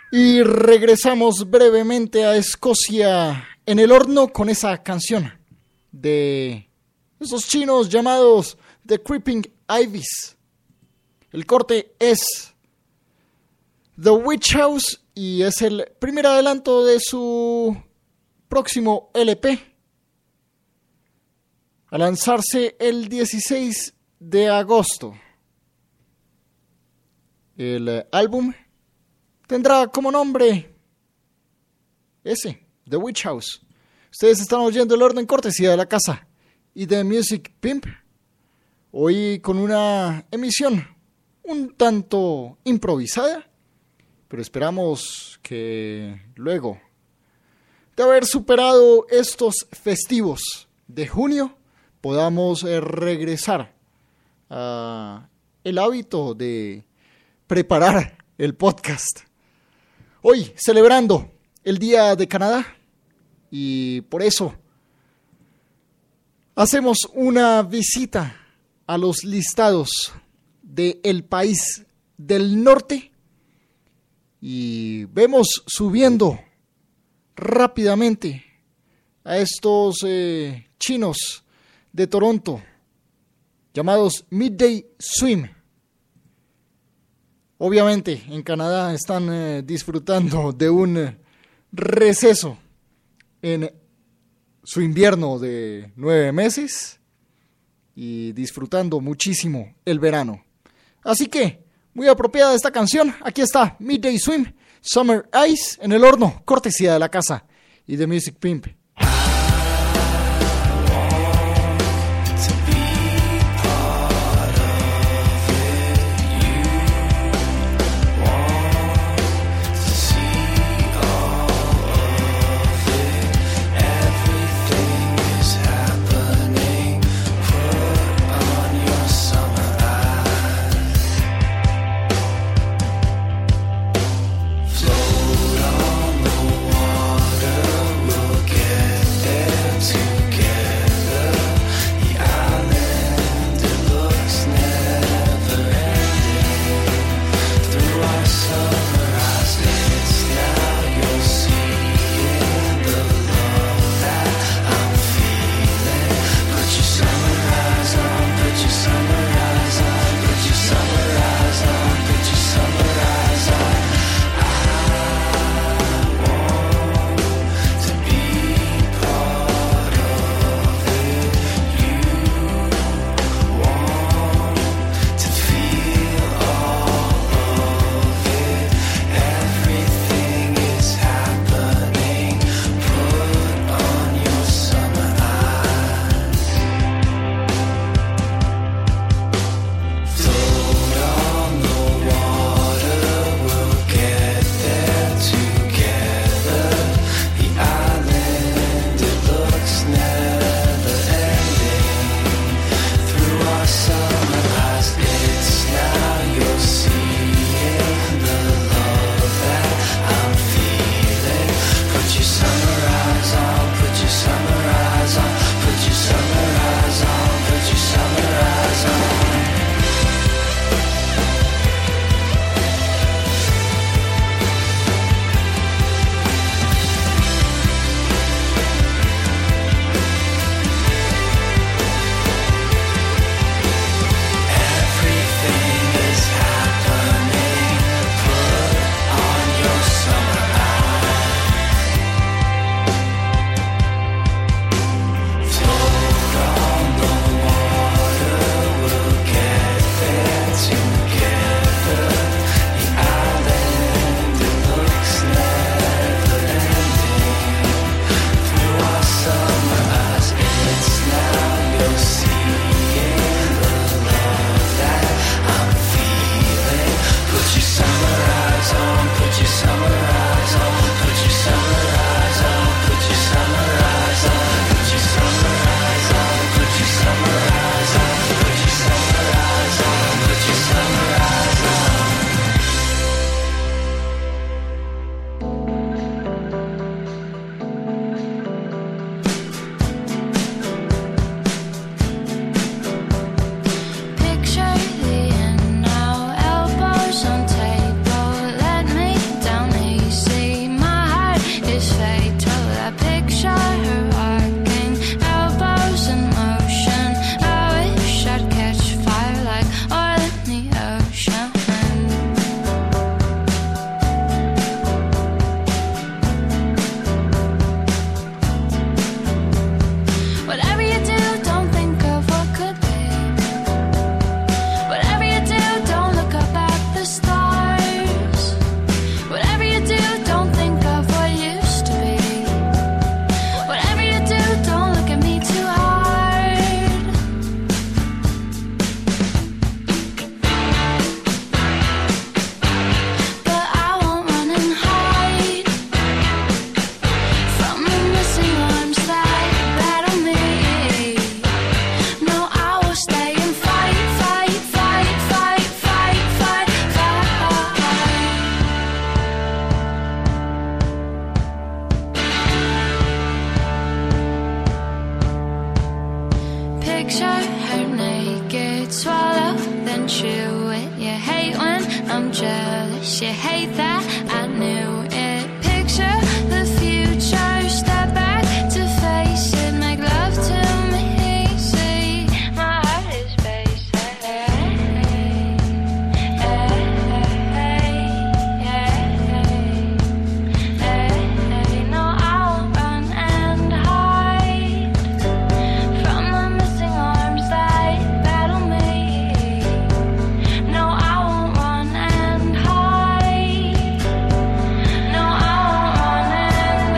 Y regresamos brevemente a Escocia en el horno con esa canción de esos chinos llamados The Creeping Ivies. El corte es The Witch House y es el primer adelanto de su próximo LP a lanzarse el 16 de agosto. El álbum tendrá como nombre ese, The Witch House. Ustedes están oyendo el orden cortesía de la casa y de Music Pimp. Hoy con una emisión un tanto improvisada, pero esperamos que luego de haber superado estos festivos de junio podamos regresar a el hábito de preparar el podcast. Hoy celebrando el Día de Canadá y por eso hacemos una visita a los listados del país del norte y vemos subiendo rápidamente a estos chinos de Toronto llamados Midday Swim. Obviamente en Canadá están disfrutando de un receso en su invierno de 9 meses y disfrutando muchísimo el verano. Así que, muy apropiada esta canción, aquí está Midday Swim, Summer Ice en el horno, cortesía de la casa y de Music Pimp. picture her naked, swallow, then chew it. You hate when I'm jealous, you hate that I knew it. Picture the future, step back to face it, make love to me, see, my heart is no, I won't run and hide from the missing arms that battle me. No, I won't run and hide. No, I won't run and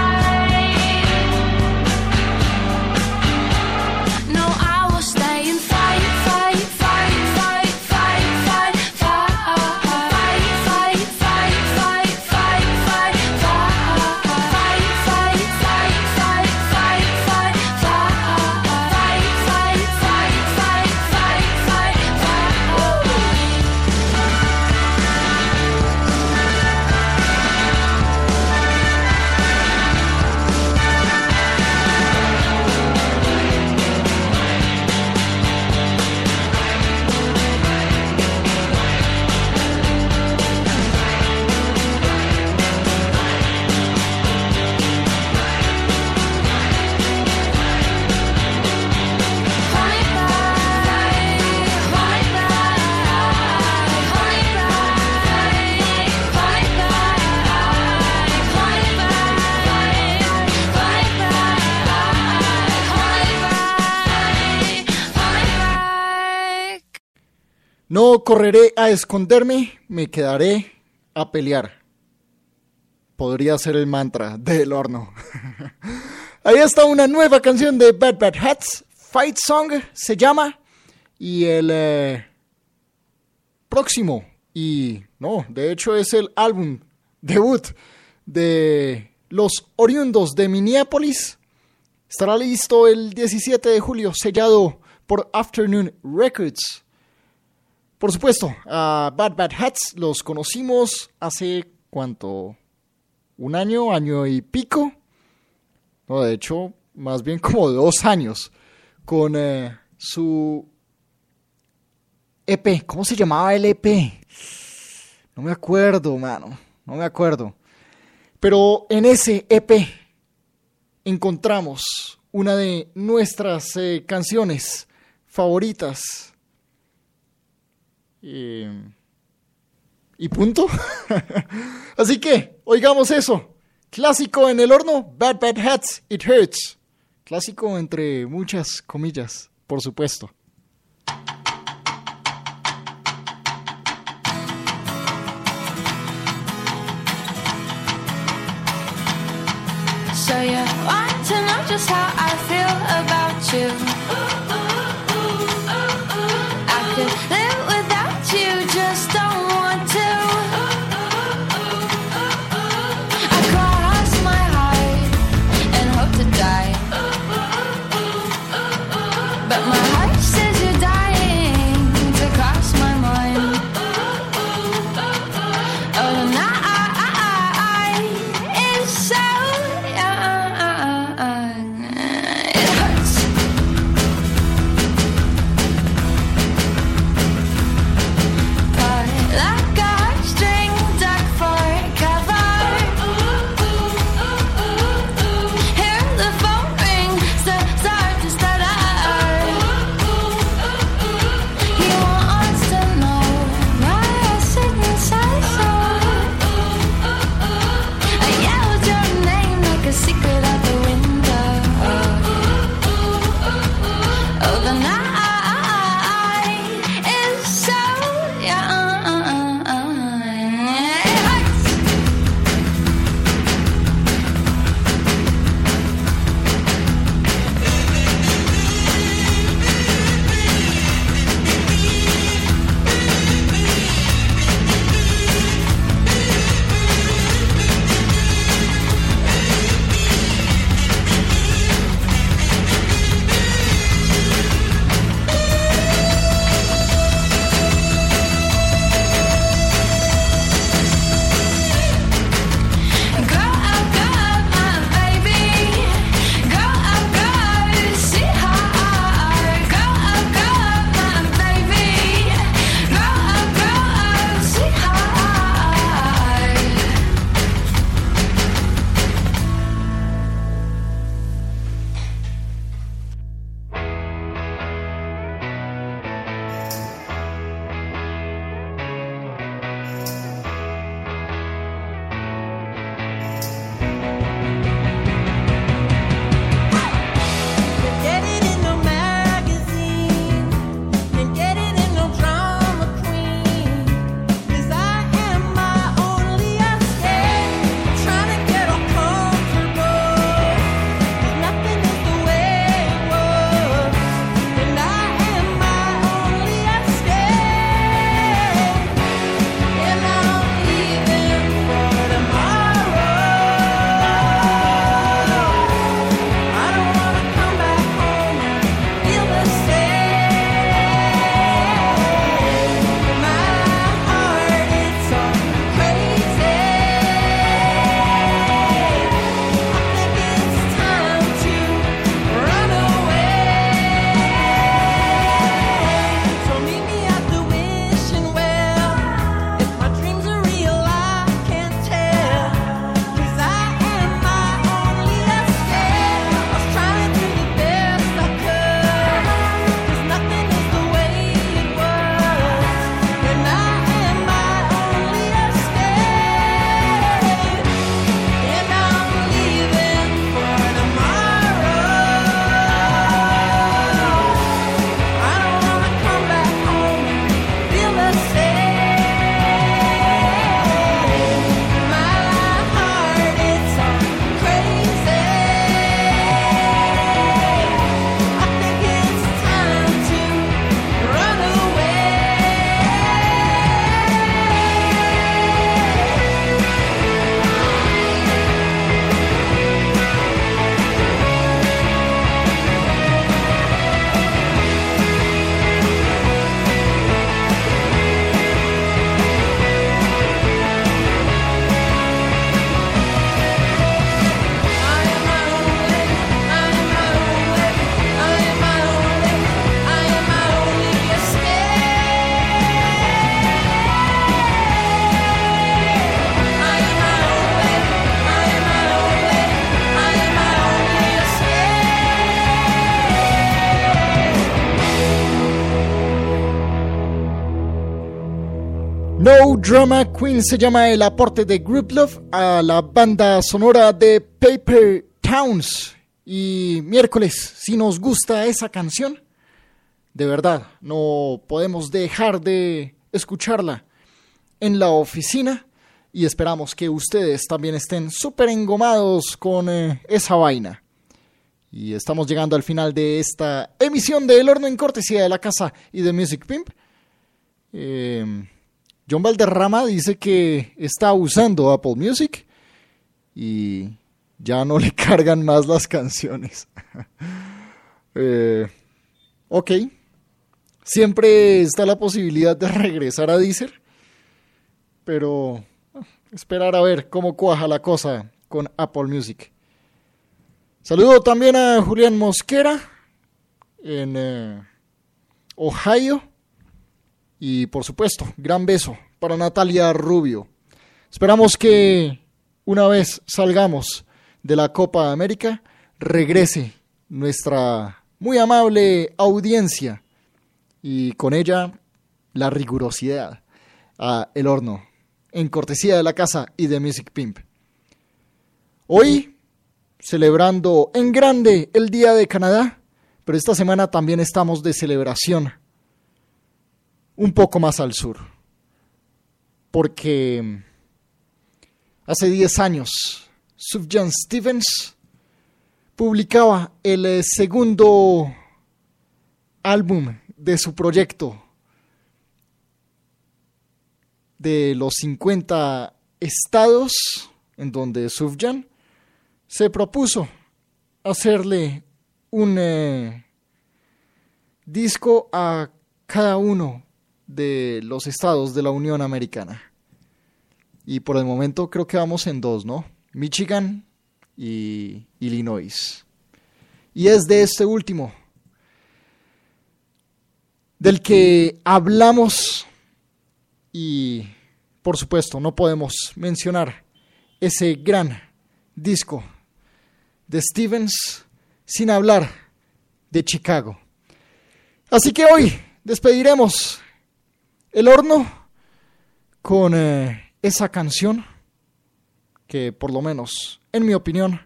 hide. No, I will stay and fight, fight, fight, fight, fight, fight, fight, fight, fight, fight, fight, fight, fight, No correré a esconderme, me quedaré a pelear. Podría ser el mantra del horno. Ahí está una nueva canción de Bad Bad Hats, Fight Song se llama. Y el próximo, y no, de hecho es el álbum debut de los oriundos de Minneapolis. Estará listo el 17 de julio, sellado por Afternoon Records. Por supuesto, a Bad Bad Hats los conocimos hace, ¿cuánto? ¿Un año? ¿Año y pico? No, de hecho, más bien como 2 años. Con su EP. ¿Cómo se llamaba el EP? No me acuerdo, mano. No me acuerdo. Pero en ese EP encontramos una de nuestras canciones favoritas. Y punto. Así que, oigamos eso. Clásico en el horno, Bad Bad Hats, It Hurts. Clásico entre muchas comillas, por supuesto. So you want to know just how I feel about you. I could live without you, just don't want to. I cross my heart and hope to die, but my heart says you're dying to cross my mind. Oh, the night is so it hurts. Caught like a heartstring, dug for cover. Hear the phone ring, start to stutter. He wants to know why I sit inside so. I yelled your name like a secret out the window. Oh, the night is so young. It hurts. No Drama Queen se llama el aporte de Group Love a la banda sonora de Paper Towns. Y miércoles, si nos gusta esa canción, de verdad, no podemos dejar de escucharla en la oficina. Y esperamos que ustedes también estén súper engomados con esa vaina. Y estamos llegando al final de esta emisión de El Horno en cortesía de La Casa y de Music Pimp. John Valderrama dice que está usando Apple Music y ya no le cargan más las canciones. Ok. Siempre está la posibilidad de regresar a Deezer, pero esperar a ver cómo cuaja la cosa con Apple Music. Saludo también a Julián Mosquera en Ohio. Y por supuesto, gran beso para Natalia Rubio. Esperamos que una vez salgamos de la Copa América, regrese nuestra muy amable audiencia y con ella la rigurosidad a El Horno, en cortesía de La Casa y de Music Pimp. Hoy, celebrando en grande el Día de Canadá, pero esta semana también estamos de celebración un poco más al sur, porque hace 10 años Sufjan Stevens publicaba el segundo álbum de su proyecto de los 50 estados, en donde Sufjan se propuso hacerle un disco a cada uno de los estados de la Unión Americana. Y por el momento creo que vamos en 2, ¿no? Michigan y Illinois. Y es de este último del que hablamos y, por supuesto, no podemos mencionar ese gran disco de Stevens sin hablar de Chicago. Así que hoy despediremos El Horno con esa canción que, por lo menos en mi opinión,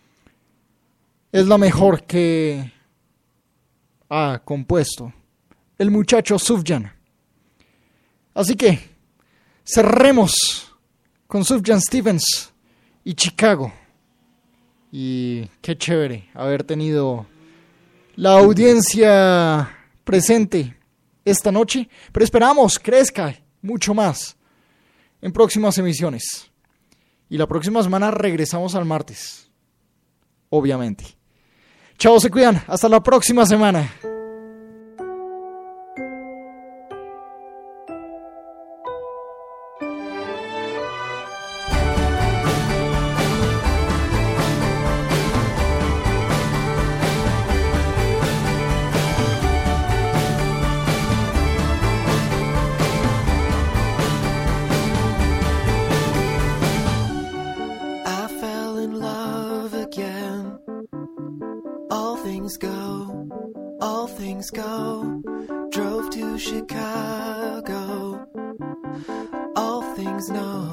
es la mejor que ha compuesto el muchacho Sufjan. Así que cerremos con Sufjan Stevens y Chicago. Y qué chévere haber tenido la audiencia presente esta noche, pero esperamos crezca mucho más en próximas emisiones. Y la próxima semana regresamos al martes, obviamente. Chao, se cuidan, hasta la próxima semana. Drove to Chicago. All things know,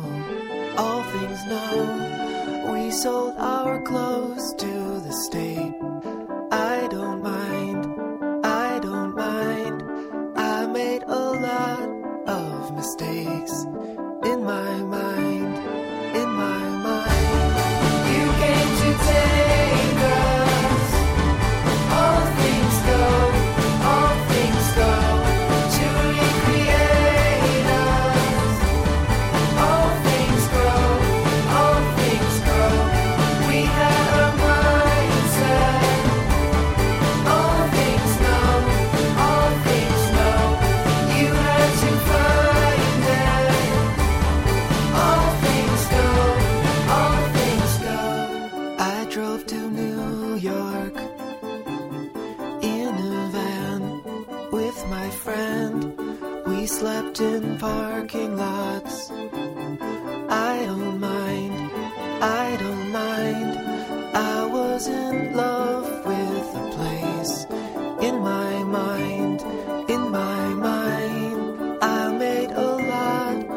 we sold our clothes to the state. I don't mind, I made a lot of mistakes in my mind. You came to take us. All things go to recreate us. All things grow. We had a mindset. All things know. You had to find it. All things go. I drove to New York in a van with my friend. We slept in parking lots. I don't mind. I was in love with the place. In my mind, I made a lot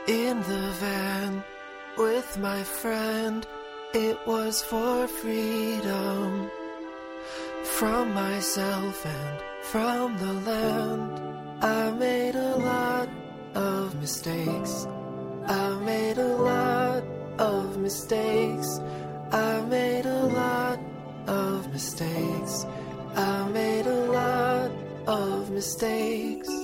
In the van with my friend, it was for freedom from myself and from the land. I made a lot of mistakes. I made a lot of mistakes. I made a lot of mistakes. I made a lot of mistakes.